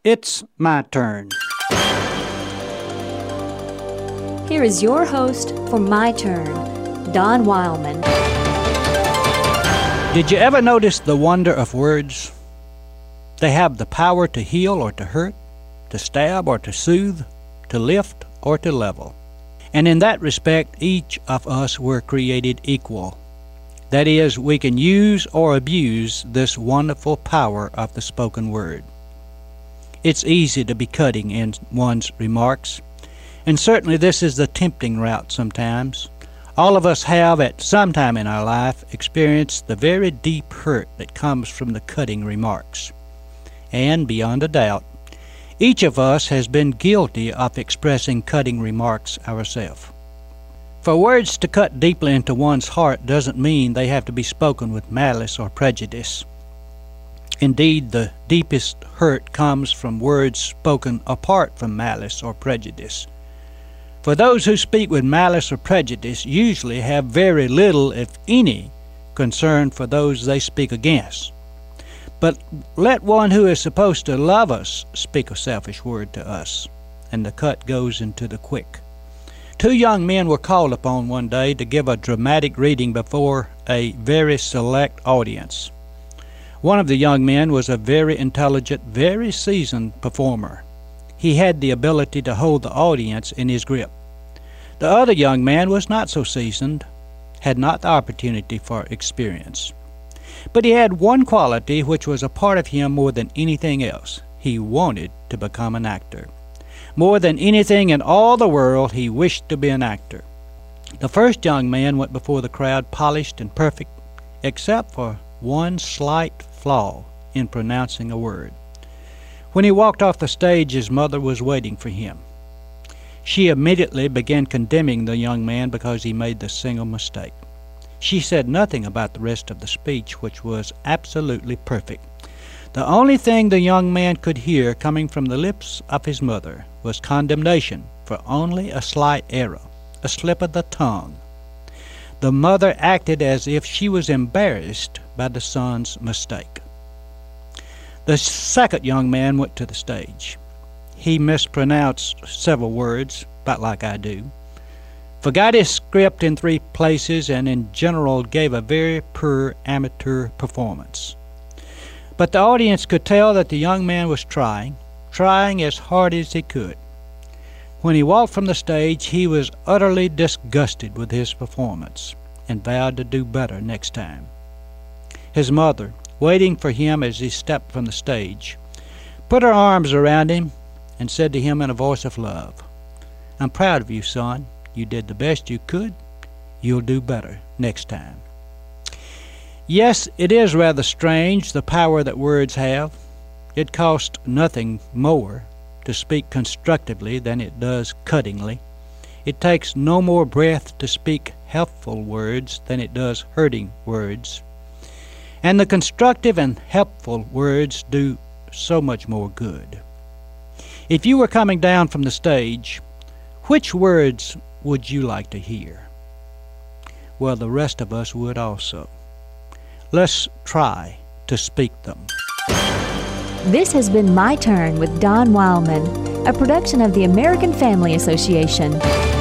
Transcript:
It's my turn. Here is your host for My Turn, Don Wildman. Did you ever notice the wonder of words? They have the power to heal or to hurt, to stab or to soothe, to lift or to level. And in that respect, each of us were created equal. That is, we can use or abuse this wonderful power of the spoken word. It's easy to be cutting in one's remarks, and certainly this is the tempting route sometimes. All of us have, at some time in our life, experienced the very deep hurt that comes from the cutting remarks. And, beyond a doubt, each of us has been guilty of expressing cutting remarks ourselves. For words to cut deeply into one's heart doesn't mean they have to be spoken with malice or prejudice. Indeed, the deepest hurt comes from words spoken apart from malice or prejudice. For those who speak with malice or prejudice usually have very little, if any, concern for those they speak against. But let one who is supposed to love us speak a selfish word to us, and the cut goes into the quick. 2 young men were called upon one day to give a dramatic reading before a very select audience. One of the young men was a very intelligent, very seasoned performer. He had the ability to hold the audience in his grip. The other young man was not so seasoned, had not the opportunity for experience. But he had one quality which was a part of him more than anything else. He wanted to become an actor. More than anything in all the world, he wished to be an actor. The first young man went before the crowd polished and perfect, except for one slight flaw in pronouncing a word. When he walked off the stage, his mother was waiting for him. She immediately began condemning the young man because he made the single mistake. She said nothing about the rest of the speech, which was absolutely perfect. The only thing the young man could hear coming from the lips of his mother was condemnation for only a slight error, a slip of the tongue. The mother acted as if she was embarrassed by the son's mistake. The second young man went to the stage. He mispronounced several words, about like I do, forgot his script in 3 places, and in general gave a very poor amateur performance. But the audience could tell that the young man was trying as hard as he could. When he walked from the stage, he was utterly disgusted with his performance and vowed to do better next time. His mother, waiting for him as he stepped from the stage, put her arms around him and said to him in a voice of love, "I'm proud of you, son. You did the best you could. You'll do better next time." Yes, it is rather strange, the power that words have. It costs nothing more to speak constructively than it does cuttingly. It takes no more breath to speak helpful words than it does hurting words. And the constructive and helpful words do so much more good. If you were coming down from the stage, which words would you like to hear? Well, the rest of us would also. Let's try to speak them. This has been My Turn with Don Wildman, a production of the American Family Association.